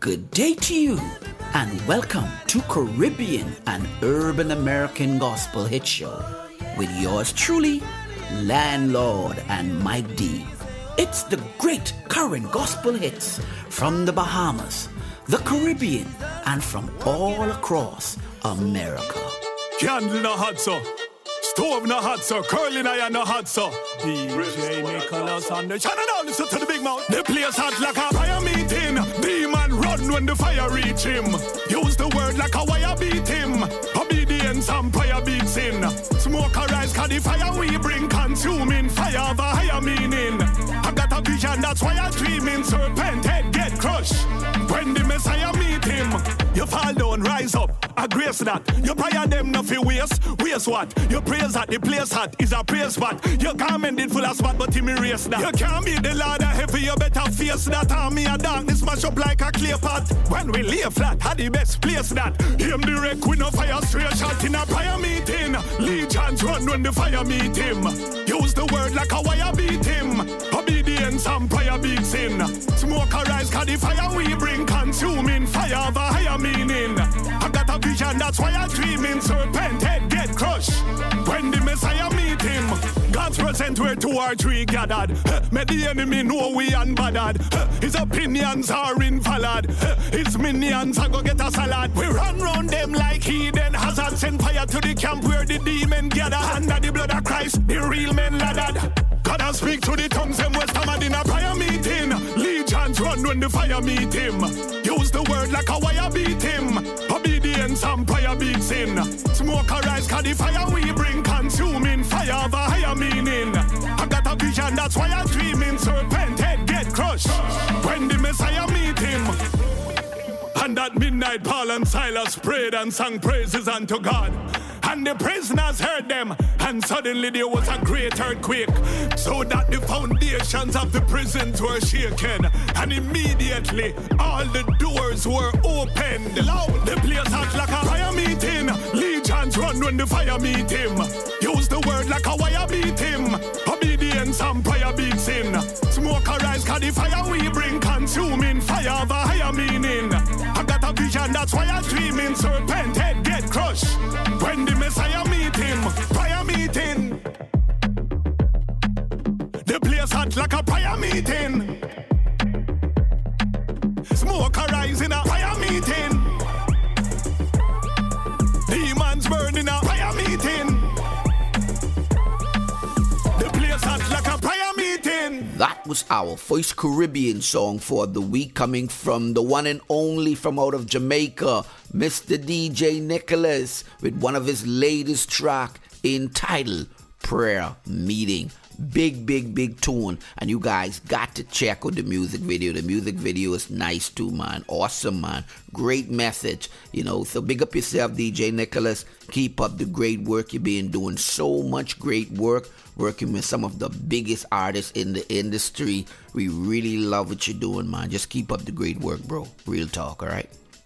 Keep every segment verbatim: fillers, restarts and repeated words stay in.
Good day to you, and welcome to Caribbean and Urban American Gospel Hit Show with yours truly, Landlord and Mike D. It's the great current gospel hits from the Bahamas, the Caribbean, and from all across America. Candle no hot so, stove no hot so, curling iron no hot so. D J Nicholas on the channel now, listen to the big mouth. The place hot like a fire meeting. Demon run when the fire reach him. Use the word like a wire beat him. Obedience and prayer beats in. Smoke a rise cause the fire we bring, consuming fire of a higher meaning. I got a vision, that's why I'm dreaming. Serpent head get crushed. When the Messiah meet him, you fall down, rise up. I grace that. You prayer them nothing waste. Waste what? You praise that the place hot is a praise spot. You garment it full of spot, but him erase that. You can't be the Lord of heavy, you better face that. Army of darkness mash up like a clay pot. When we lay flat, had the best place that. Him direct with no fire, straight shot in a prayer meeting. Legions run when the fire meet him. Use the word like a wire beat him. Obedience and prayer beats in. Smoke a rise cause the fire we bring, consuming fire of a higher meaning. I got a vision, that's why I'm dreaming. Serpent head get crushed when the Messiah meet him. God's present where two or three gathered. May the enemy know we unbothered. His opinions are invalid. His minions are go get a salad. We run round them like heathen hazards. Send fire to the camp where the demon gather. Under the blood of Christ, the real men laddered. God has speak to the tongues and West Ham in a prayer meeting. Legions run when the fire meet him. Use the word like a wire beat him. Obedience and prayer beats in. Smoke a rise cause the fire we bring, consuming fire of a higher meaning. I got a vision, that's why I'm dreaming. Serpent head get crushed when the Messiah meet him. And at midnight Paul and Silas prayed and sang praises unto God. And the prisoners heard them, and suddenly there was a great earthquake, so that the foundations of the prisons were shaken, and immediately all the doors were opened. The place hot like a fire meeting. Legions run when the fire meet him. Use the word like a wire beat him. Obedience and prayer beats in. Smoke a rise cause the fire we bring, consuming fire of a higher meaning. I got a vision, that's why I'm dreaming. Serpent head get crushed when the Messiah meet him. Prayer meeting. The place hot like a prayer meeting. Smoke a rise in a prayer meeting. Demons burn in a prayer meeting. The place hot like a prayer meeting. That was our first Caribbean song for the week, coming from the one and only from out of Jamaica, Mister D J Nicholas, with one of his latest track entitled Prayer Meeting. Big, big, big tune, and you guys got to check out the music video. The music video is nice too, man. Awesome, man. Great message, you know. So big up yourself, D J Nicholas. Keep up the great work you've been doing. So much great work, working with some of the biggest artists in the industry. We really love what you're doing, man. Just keep up the great work, bro. Real talk, all right?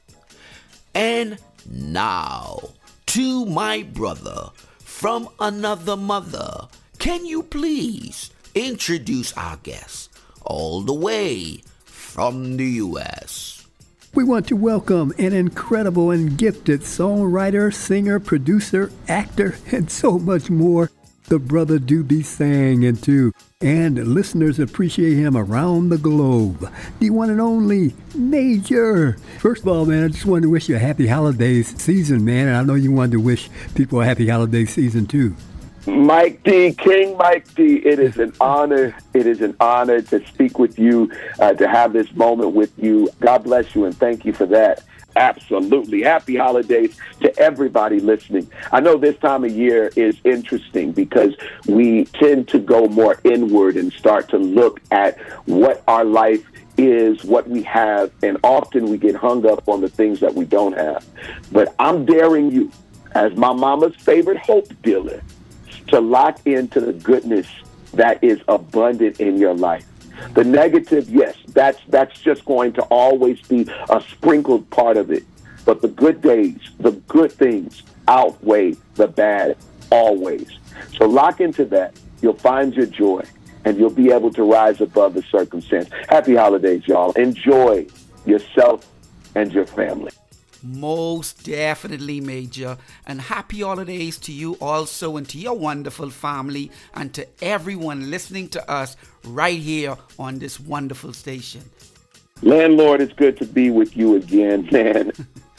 And now, to my brother from another mother, can you please introduce our guest all the way from the U S? We want to welcome an incredible and gifted songwriter, singer, producer, actor, and so much more. The brother do be singing too, and listeners appreciate him around the globe. The one and only Major. First of all, man, I just wanted to wish you a happy holidays season, man, and I know you wanted to wish people a happy holiday season too. Mike D, King Mike D, it is an honor. It is an honor to speak with you, uh, to have this moment with you. God bless you, and thank you for that. Absolutely. Happy holidays to everybody listening. I know this time of year is interesting because we tend to go more inward and start to look at what our life is, what we have, and often we get hung up on the things that we don't have. But I'm daring you, as my mama's favorite hope dealer, to lock into the goodness that is abundant in your life. The negative, yes, that's that's just going to always be a sprinkled part of it. But the good days, the good things outweigh the bad always. So lock into that. You'll find your joy, and you'll be able to rise above the circumstance. Happy holidays, y'all. Enjoy yourself and your family. Most definitely, Major. And happy holidays to you also and to your wonderful family and to everyone listening to us right here on this wonderful station. Landlord, it's good to be with you again, man.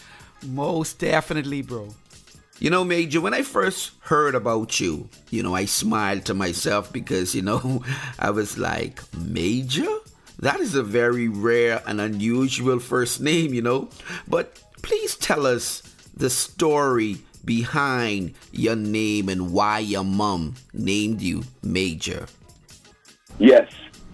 Most definitely, bro. You know, Major, when I first heard about you, you know, I smiled to myself because, you know, I was like, Major? That is a very rare and unusual first name, you know. But please tell us the story behind your name and why your mom named you Major. Yes,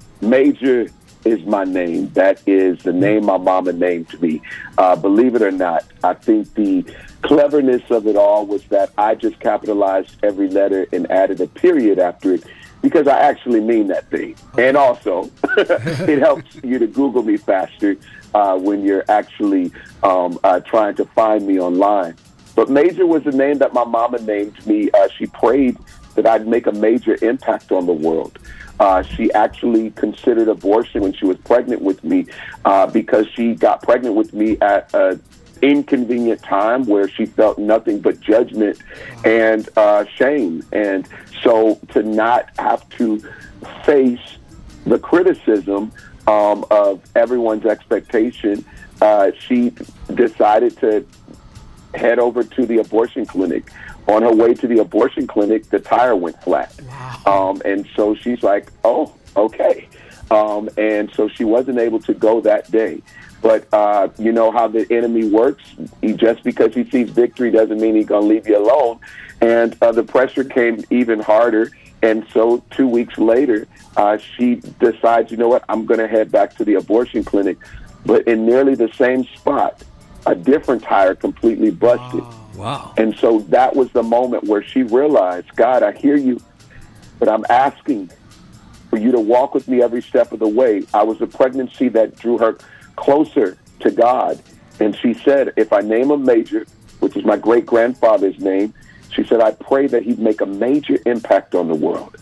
Major is my name. That is the name my mama named me. Uh, believe it or not, I think the cleverness of it all was that I just capitalized every letter and added a period after it because I actually mean that thing. And also, it helps you to Google me faster uh, when you're actually um, uh, trying to find me online. But Major was the name that my mama named me. Uh, she prayed that I'd make a major impact on the world. Uh, she actually considered abortion when she was pregnant with me uh, because she got pregnant with me at an inconvenient time where she felt nothing but judgment and uh, shame. And so to not have to face the criticism um, of everyone's expectation, uh, she decided to head over to the abortion clinic. On her way to the abortion clinic, the tire went flat. Wow. Um, and so she's like, oh, okay. Um, and so she wasn't able to go that day. But uh, you know how the enemy works. He, just because he sees victory doesn't mean he's going to leave you alone. And uh, the pressure came even harder. And so two weeks later, uh, she decides, you know what, I'm going to head back to the abortion clinic. But in nearly the same spot, a different tire completely busted. Wow. Wow. And so that was the moment where she realized, God, I hear you, but I'm asking for you to walk with me every step of the way. I was a pregnancy that drew her closer to God. And she said, if I name him Major, which is my great-grandfather's name, she said, I pray that he'd make a major impact on the world.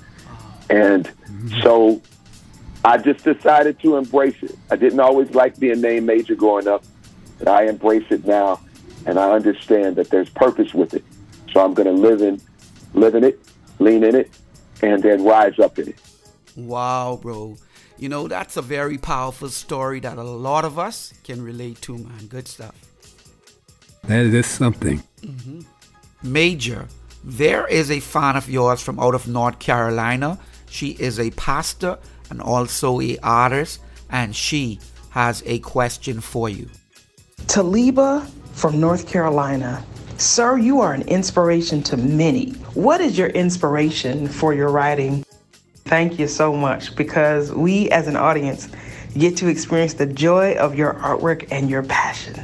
And mm-hmm. so I just decided to embrace it. I didn't always like being named Major growing up, but I embrace it now. And I understand that there's purpose with it. So I'm going to live in, live in it, lean in it, and then rise up in it. Wow, bro. You know, that's a very powerful story that a lot of us can relate to, man. Good stuff. That is something. Mm-hmm. Major, there is a fan of yours from out of North Carolina. She is a pastor and also a artist, and she has a question for you. Taliba from North Carolina. Sir, you are an inspiration to many. What is your inspiration for your writing? Thank you so much, because we as an audience get to experience the joy of your artwork and your passion.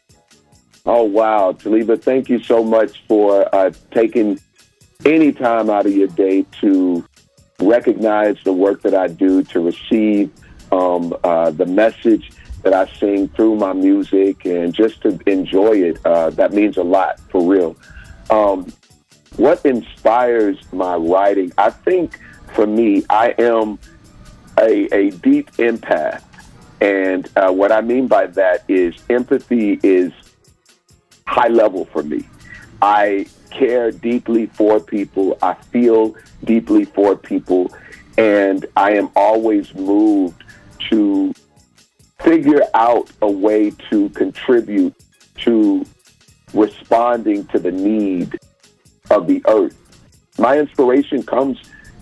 Oh, wow. Taliba, thank you so much for uh, taking any time out of your day to recognize the work that I do, to receive um, uh, the message that I sing through my music, and just to enjoy it. Uh, that means a lot, for real. Um, what inspires my writing? I think for me, I am a, a deep empath. And uh, what I mean by that is empathy is high level for me. I care deeply for people. I feel deeply for people. And I am always moved to figure out a way to contribute to responding to the need of the earth. My inspiration comes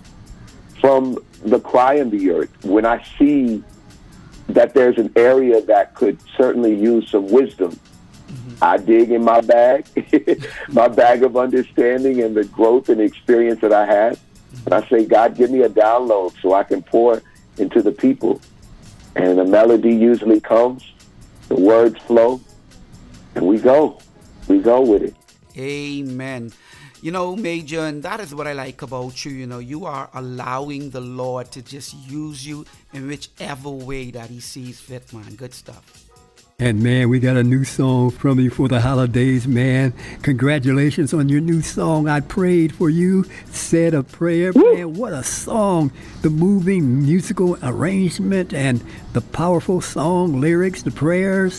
from the cry in the earth. When I see that there's an area that could certainly use some wisdom, mm-hmm. I dig in my bag, my bag of understanding and the growth and experience that I had. Mm-hmm. And I say, God, give me a download so I can pour into the people. And the melody usually comes, the words flow, and we go. We go with it. Amen. You know, Major, and that is what I like about you. You know, you are allowing the Lord to just use you in whichever way that he sees fit, man. Good stuff. And man, we got a new song from you for the holidays, man. Congratulations on your new song. I prayed for you, said a prayer. Woo! Man, what a song. The moving musical arrangement and the powerful song lyrics, the prayers.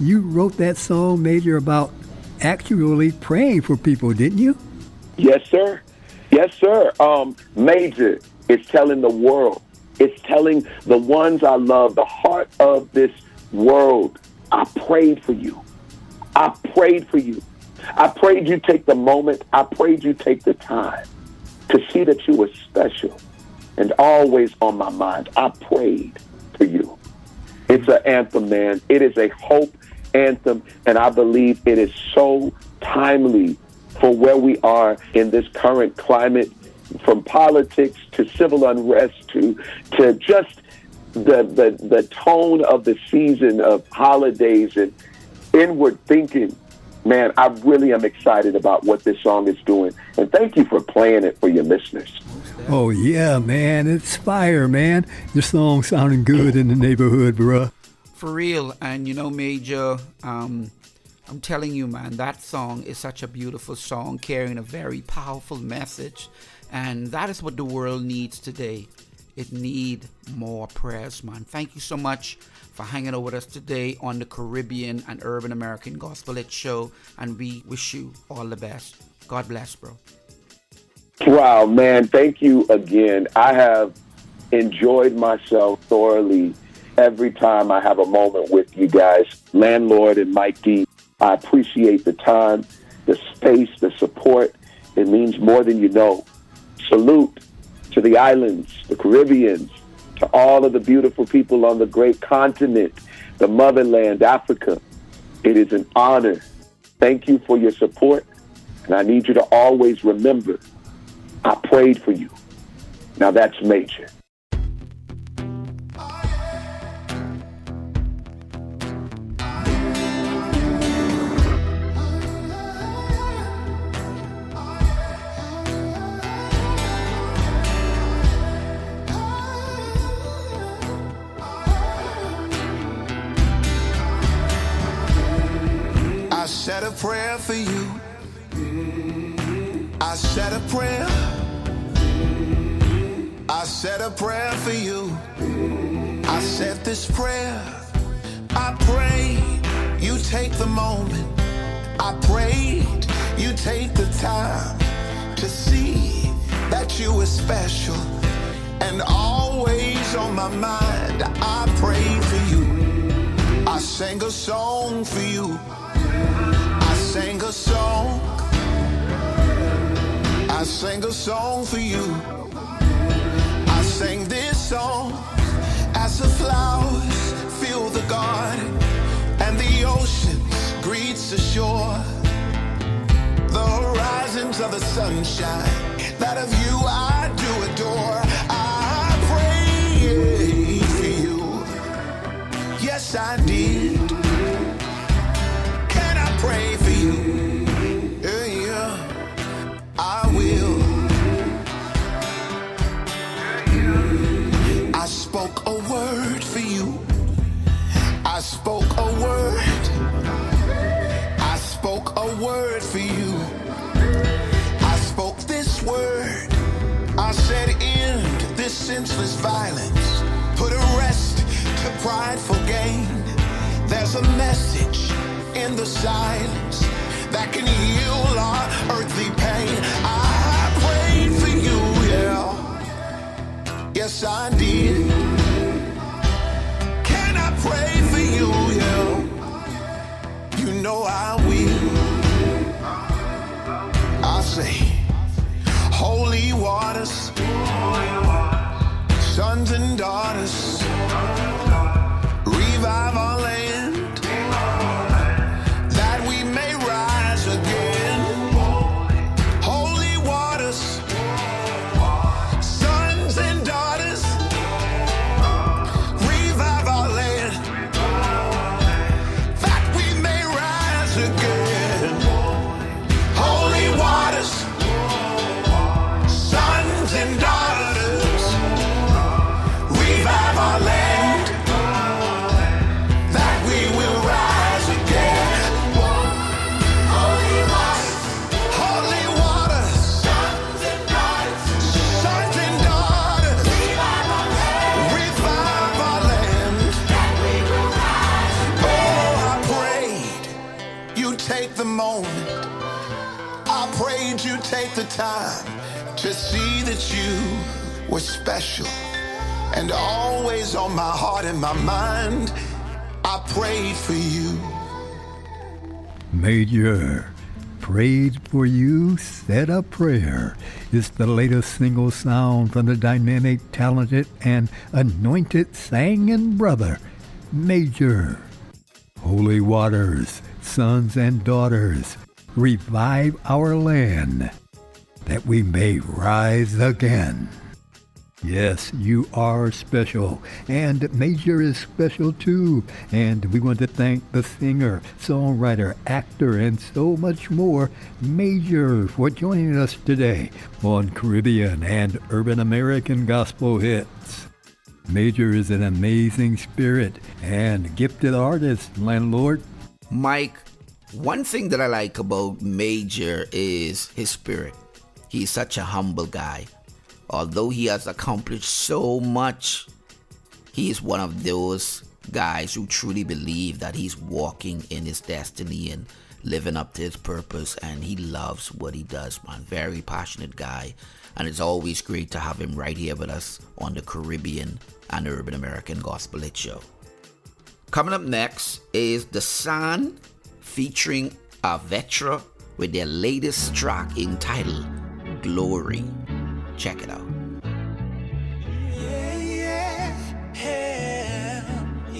you wrote that song, Major, about actually praying for people, didn't you? Yes, sir. Yes, sir. Um, Major, it's telling the world. It's telling the ones I love, the heart of this world. I prayed for you. I prayed for you. I prayed you take the moment. I prayed you take the time to see that you were special and always on my mind. I prayed for you. It's an anthem, man. It is a hope anthem, and I believe it is so timely for where we are in this current climate, from politics to civil unrest to to just the the, the tone of the season of holidays and inward thinking. Man, I really am excited about what this song is doing, and thank you for playing it for your listeners. Oh, yeah, man. It's fire, man. The song sounding good in the neighborhood, bruh. For real. And, you know, Major, um, I'm telling you, man, that song is such a beautiful song carrying a very powerful message. And that is what the world needs today. It need more prayers, man. Thank you so much for hanging out with us today on the Caribbean and Urban American Gospel Hit Show. And we wish you all the best. God bless, bro. Wow, man, thank you again. I have enjoyed myself thoroughly every time I have a moment with you guys. Landlord and Mike D, I appreciate the time, the space, the support. It means more than you know. Salute to the islands, the Caribbeans, to all of the beautiful people on the great continent, the motherland, Africa. It is an honor. Thank you for your support. And I need you to always remember, I prayed for you. Now that's Major. I said a prayer for you. I said a prayer. I said a prayer for you. I said this prayer. I prayed you take the moment. I prayed you take the time to see that you were special and always on my mind. I prayed for you. I sang a song for you. I sang a song. I sang a song for you. I sang this song as the flowers fill the garden and the oceans greets the shore. The horizons of the sunshine, that of you I do adore. I prayed for you. Yes, I did. Can I pray for you? I will. I spoke a word for you. I spoke a word. I spoke a word for you. I spoke this word. I said, end this senseless violence. Put a rest to prideful gain. There's a message in the silence that can heal our earthly pain. I prayed for you, yeah. Yes, I did. Can I pray for you, yeah? You know I will. I say, holy waters, sons and daughters, revive our land. Sons and daughters, revive our land. take the moment. I prayed you'd take the time to see that you were special and always on my heart and my mind. I prayed for you. Major, prayed for you, said a prayer. It's the latest single sound from the dynamic, talented, and anointed singing brother, Major. Holy waters, sons and daughters, revive our land, that we may rise again. Yes, you are special, and Major is special too. And we want to thank the singer, songwriter, actor, and so much more, Major, for joining us today on Caribbean and Urban American Gospel Hits. Major is an amazing spirit and gifted artist, landlord. Mike, one thing that I like about Major is his spirit. He's such a humble guy. Although he has accomplished so much, he is one of those guys who truly believe that he's walking in his destiny and living up to his purpose, and he loves what he does, man. Very passionate guy, and it's always great to have him right here with us on the Caribbean and Urban American Gospel Hit Show. Coming up next is The San featuring Avetra with their latest track entitled Glory. Check it out. Yeah, yeah, yeah,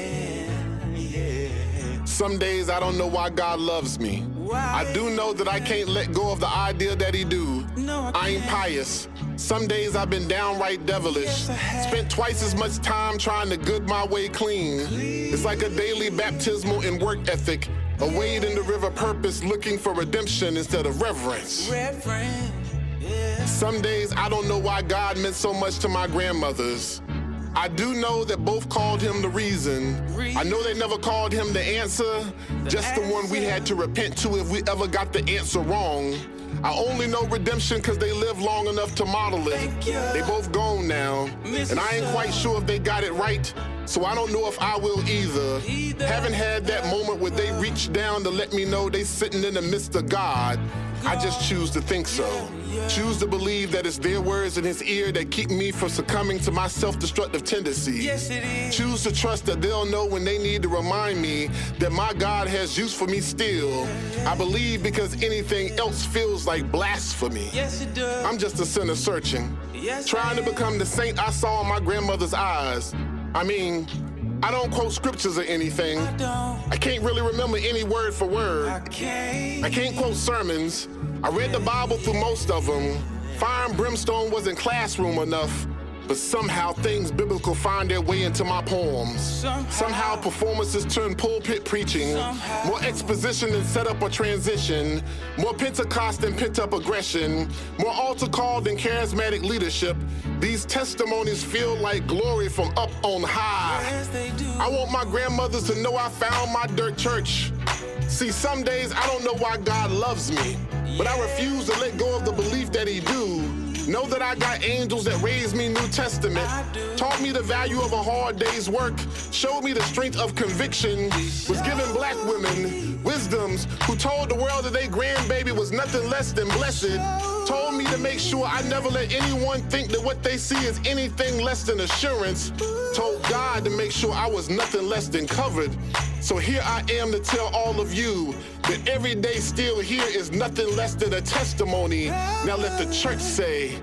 yeah, yeah. Some days I don't know why God loves me. Why? I do know that I can't let go of the idea that he do. No, I, I ain't pious. Some days I've been downright devilish. Yes, spent twice as much time trying to good my way clean. clean. It's like a daily baptismal in work ethic. A wade in the river purpose looking for redemption instead of reverence. Reverence. Yeah. Some days I don't know why God meant so much to my grandmothers. I do know that both called him the reason. I know they never called him the answer, just the one we had to repent to if we ever got the answer wrong. I only know redemption because they lived long enough to model it. They both gone now, and I ain't quite sure if they got it right, so I don't know if I will either. Haven't had that moment where they reach down to let me know they sitting in the midst of God. I just choose to think so. Choose to believe that it's their words in his ear that keep me from succumbing to my self-destructive tendency. Yes, it is. Choose to trust that they'll know when they need to remind me that my God has use for me still. I believe because anything else feels like blasphemy. Yes, it does. I'm just a sinner searching, yes, trying to become the saint I saw in my grandmother's eyes. I mean, I don't quote scriptures or anything. I don't. I can't really remember any word for word. I can't. I can't quote sermons. I read the Bible through most of them. Fire and brimstone wasn't classroom enough, but somehow things biblical find their way into my poems. Somehow, somehow performances turn pulpit preaching. Somehow. More exposition than set up a transition. More Pentecost than pent-up aggression. More altar call than charismatic leadership. These testimonies feel like glory from up on high. Yes, they do. I want my grandmothers to know I found my dirt church. See, some days I don't know why God loves me, but I refuse to let go of the belief that he do. Know that I got angels that raised me New Testament, taught me the value of a hard day's work, showed me the strength of conviction, was giving black women wisdoms who told the world that their grandbaby was nothing less than blessed, told me to make sure I never let anyone think that what they see is anything less than assurance, told God to make sure I was nothing less than covered. So here I am to tell all of you that every day still here is nothing less than a testimony. Now let the church say,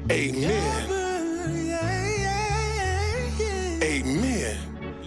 amen. Amen.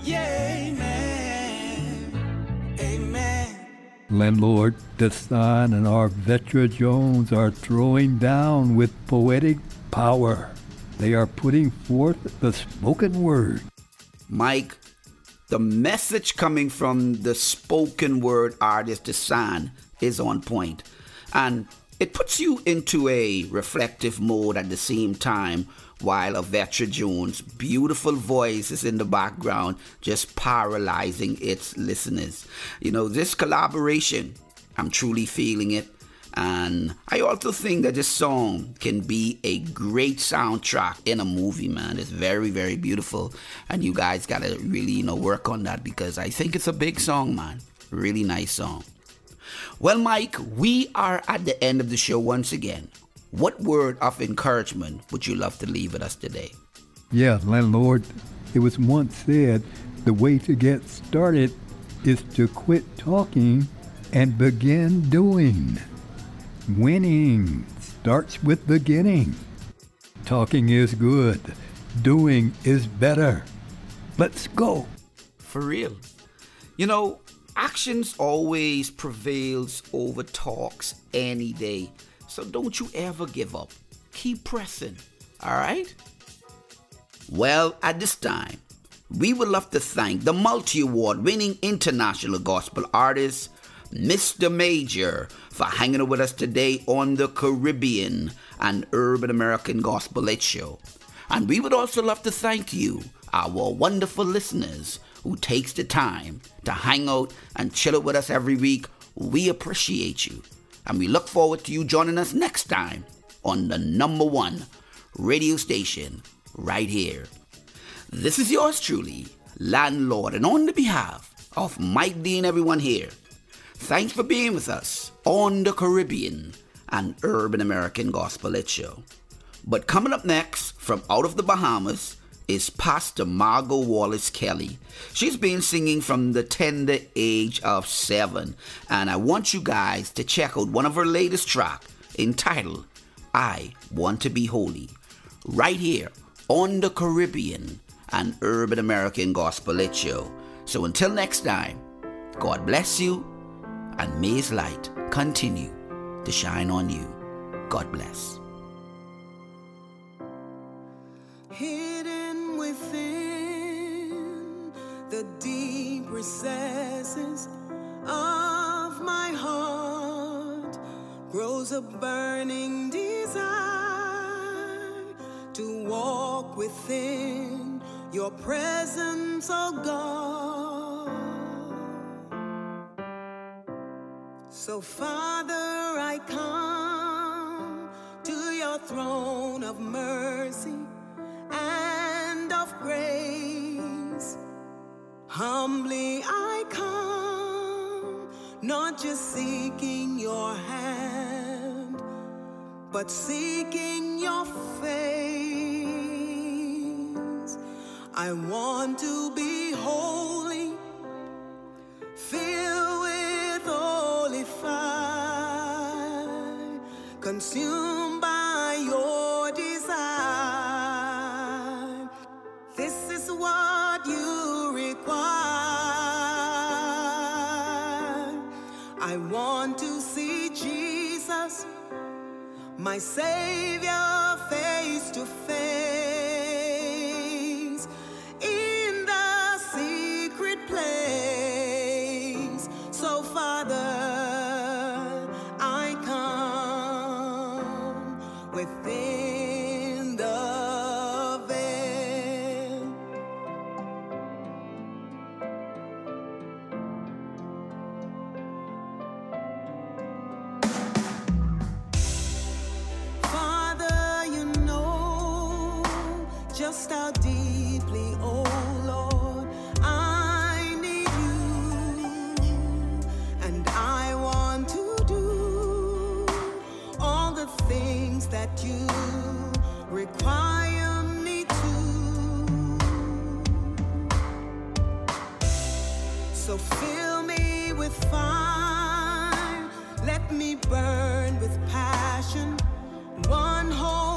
Amen. Amen. Landlord Desan and Avetra Jones are throwing down with poetic power. They are putting forth the spoken word. Mike, the message coming from the spoken word artist Desan is on point, and it puts you into a reflective mode at the same time, while Avetra Jones' beautiful voice is in the background, just paralyzing its listeners. You know, this collaboration, I'm truly feeling it. And I also think that this song can be a great soundtrack in a movie, man. It's very, very beautiful. And you guys got to really, you know, work on that, because I think it's a big song, man. Really nice song. Well, Mike, we are at the end of the show once again. What word of encouragement would you love to leave with us today? Yeah, landlord, it was once said the way to get started is to quit talking and begin doing. Winning starts with beginning. Talking is good. Doing is better. Let's go. For real. You know, actions always prevails over talks any day. So don't you ever give up. Keep pressing. All right? Well, at this time, we would love to thank the multi-award winning international gospel artist, Mister Major, for hanging out with us today on the Caribbean and Urban American Gospel Hit Show. And we would also love to thank you, our wonderful listeners, who takes the time to hang out and chill out with us every week. We appreciate you. And we look forward to you joining us next time on the number one radio station right here. This is yours truly, Landlord, and on the behalf of Mike D and everyone here, thanks for being with us on the Caribbean and Urban American Gospel Hit Show. But coming up next from out of the Bahamas is Pastor Margot Wallace Kelly. She's been singing from the tender age of seven, and I want you guys to check out one of her latest tracks entitled I Want to Be Holy, right here on the Caribbean and Urban American Gospel Hit Show. So until next time, God bless you, and may His light continue to shine on you. God bless. Hidden within the deep recesses of my heart grows a burning desire to walk within your presence, oh God. So Father, I come to your throne of mercy and of grace. Humbly I come, not just seeking your hand, but seeking your face. I want to be holy, filled with holy fire, consumed by your desire. This is what you require. I want to see Jesus, my Savior, face to face, in the secret place. So Father, I come within the veil. Father, you know just how deeply, oh Lord, I need you, and I want to do all the things that you require me to. So fill me with fire, let me burn with passion, one whole